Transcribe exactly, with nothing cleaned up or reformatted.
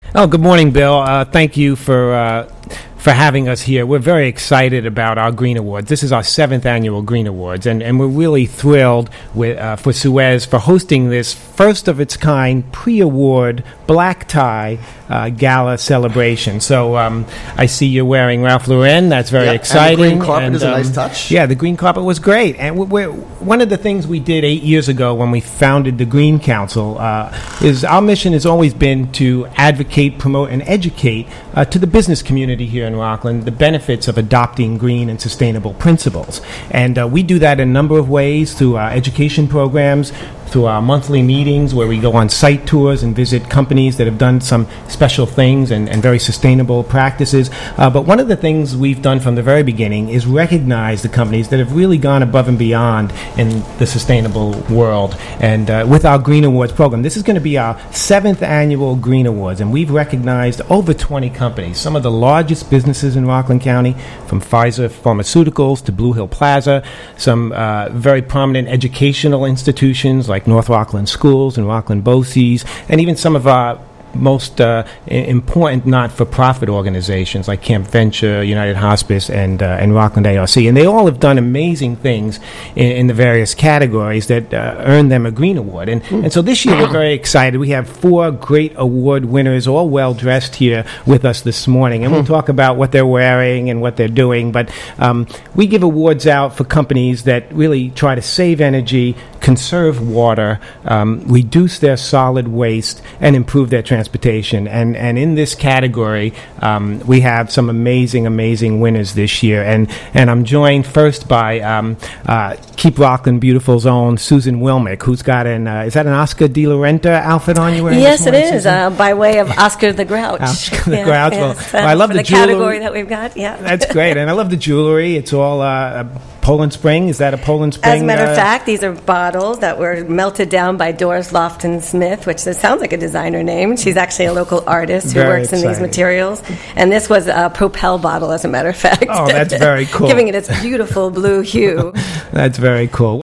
Oh, good morning, Bill. Uh, thank you for uh, for having us here. We're very excited about our Green Awards. This is our seventh annual Green Awards, and, and we're really thrilled with uh, for Suez for hosting this first of its kind pre-award black tie uh, gala celebration. So um, I see you're wearing Ralph Lauren. That's very yeah, exciting. And the green carpet and, is a um, nice touch. Yeah, the green carpet was great. And we're, we're, one of the things we did eight years ago when we founded the Green Council uh, is our mission has always been to advocate, promote, and educate uh, to the business community here in Rockland the benefits of adopting green and sustainable principles. And uh, we do that in a number of ways through our education programs, through our monthly meetings where we go on site tours and visit companies that have done some special things and, and very sustainable practices. Uh, but one of the things we've done from the very beginning is recognize the companies that have really gone above and beyond in the sustainable world. And uh, with our Green Awards program, this is going to be our seventh annual Green Awards, and we've recognized over twenty companies, some of the largest businesses in Rockland County, from Pfizer Pharmaceuticals to Blue Hill Plaza, some uh, very prominent educational institutions like like North Rockland Schools and Rockland BOCES, and even some of our most uh, i- important not-for-profit organizations like Camp Venture, United Hospice, and uh, and Rockland A R C. And they all have done amazing things in, in the various categories that uh, earned them a Green Award. And, and so this year we're very excited. We have four great award winners, all well-dressed here with us this morning. And we'll talk about what they're wearing and what they're doing. But um, we give awards out for companies that really try to save energy, conserve water, um, reduce their solid waste, and improve their transportation. And and in this category, um, we have some amazing, amazing winners this year. And and I'm joined first by um, uh, Keep Rockland Beautiful's own Susan Wilmick, who's got an uh, is that an Oscar de la Renta outfit on you wearing? Yes, this it morning, is, Susan? uh, by way of Oscar the Grouch. Oscar the Yeah, Grouch. Well, yes, well, I love for the the category jewelry. that we've got. Yeah, That's great, and I love the jewelry. It's all uh, Poland Spring. Is that a Poland Spring? As a matter uh, of fact, these are bottles that were melted down by Doris Lofton Smith, which sounds like a designer name. She's actually a local artist who Very works in these exciting. materials. And this was a Propel bottle, as a matter of fact. Oh, that's very cool. Giving it its beautiful blue hue. That's very cool.